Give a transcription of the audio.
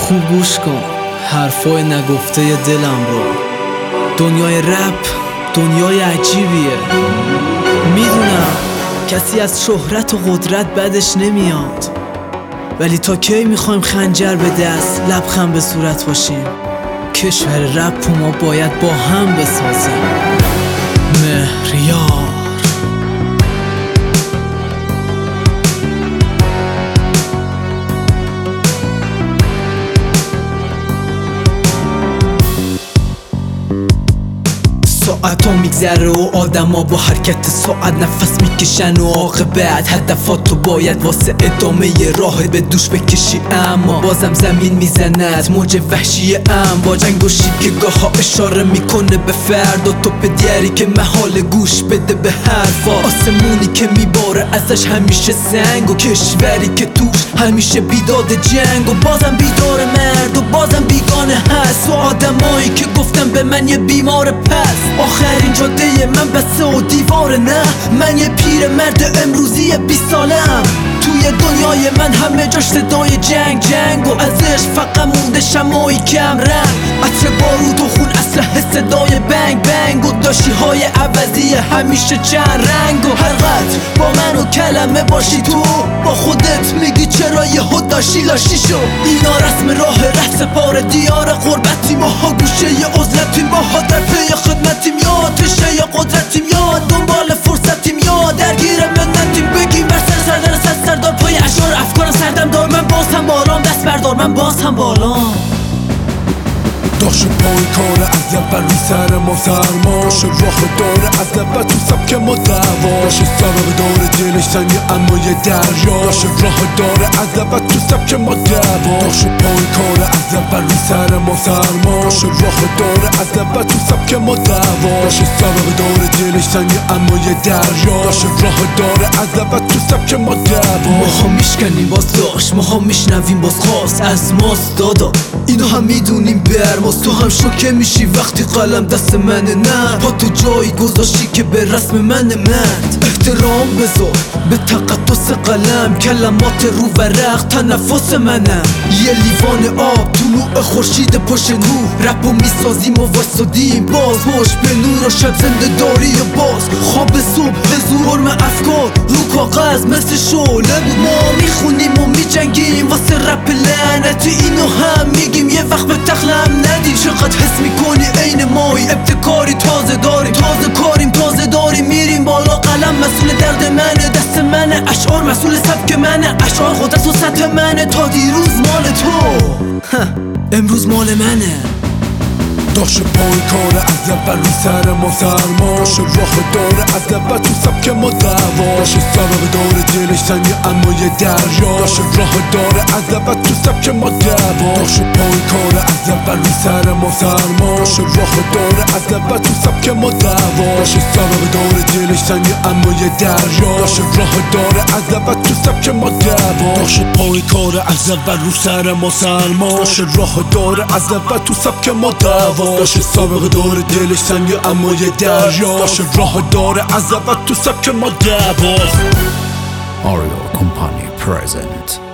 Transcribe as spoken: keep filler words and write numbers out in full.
خوب گوش کن حرفای نگفته دلم رو. دنیای رپ دنیای عجیبیه. میدونم کسی از شهرت و قدرت بدش نمیاد، ولی تا کی میخوایم خنجر به دست لبخند به صورت باشیم؟ کشور رپ ما باید با هم بسازیم. مهریار ساعت ها میگذره و آدم ها با حرکت ساعت نفس میکشن و عاقبت هدفات تو باید واسه ادامه راه به دوش بکشی، اما بازم زمین میزند موج وحشی ام با جنگ و شید که گاه ها اشاره میکنه به فرد و توپ دیاری که محال گوش بده به حرفا. آسمونی که میباره ازش همیشه سنگ و کشوری که توش همیشه بیداد جنگ و بازم بیدار مرد و بازم بیگانه هست و آدمایی که گفتم به من یه بیمار پس. آخرین جاده من بسه و دیواره، نه من یه پیر مرد امروزی بیست سالم. توی دنیای من همه جاش صدای جنگ جنگ و ازش فقط مونده شمایی کم رنگ، عطر بارود و خون اسلحه صدای بنگ بنگ و داشتی های عوضی همیشه چند رنگ و هر قطر با من و کلمه باشی تو با خودت میگی چرا یه خود داشتی لاشی شو. اینا رسم راه ره سپار دیار غربتی، ماها گوشه ی عزلتیم، ماها در پی خدمتیم، یا تشه یا قدرتیم، یا دنبال فرصتیم، یا درگیر منتیم. بگیم بر سر سردر سر سردار پای اشعار افکار سردم دار، من باز هم بالام دست بردار، من باز هم بالام. داشت پای کار از اول روی سر ما سرما شد، راه داره از اول تو سبک ما دعوا، داشت سبب داره دلش سنگی اما یه دریا، داشت راه داره از اول تو سبک ما دعوا، داشت پای کار از اول روی سر ما سرما شد، راه داره از اول تو سبک ما دعوا، داشت سبب داره دلش سنگی اما یه دریا، داشت راه داره از اول تو سبک ما دعوا. ماها میشکنیم باز داشت، ماها میشنویم باز خواست از ماست دادا، اینو هم میدونیم برماست. تو هم شوکه میشی وقتی قلم دست منه، نه پا تو جایی گذاشتی که به رسم من مرد. احترام بذار به تقدس قلم، کلمات رو ورق تنفس منم. یه لیوان آب طلوع خورشید پشت نور، رپو میسازیم و واسادیم باز مش به نور و شب زنده داری و باز خواب صبح حضور افکار رو کاغذ مثل شعله بود. ما میخونیم و میجنگیم واسه رپ لعنتی، اینو هم میگیم یه وقت به تخلم ندی. چقدر حس میکنی عین مایی ابتکاری، تازه داریم تازه کاریم تازه داریم میریم بالا. قلم مسئول درد منه، دست منه، اشعار مسئول سبک منه، اشعار قدرت و سطح منه. تا دیروز مال تو امروز مال منه. داشت پای کار از اول روی سر ما سرما شد، راه داره از اول تو سبک ما دعوا، داشت سبب داره دلش سنگی اما یه دریا، داشت راه داره از اول تو سبک ما دعوا، داشت پای کار از اول روی سر ما سرما شد، راه داره از اول تو سبک ما دعوا، داشت سبب داره دلش سنگی اما یه دریا، داشت راه داره از اول تو سبک ما دعوا، داشت پای کار از اول روی سر ما سرما داشت، راه داره از اول تو سبک ما دعوا، داشت سابقه داره دلش سنگی اما یه دریا، داشت راه داره از اول تو سبک ما دعوا. Audio Company present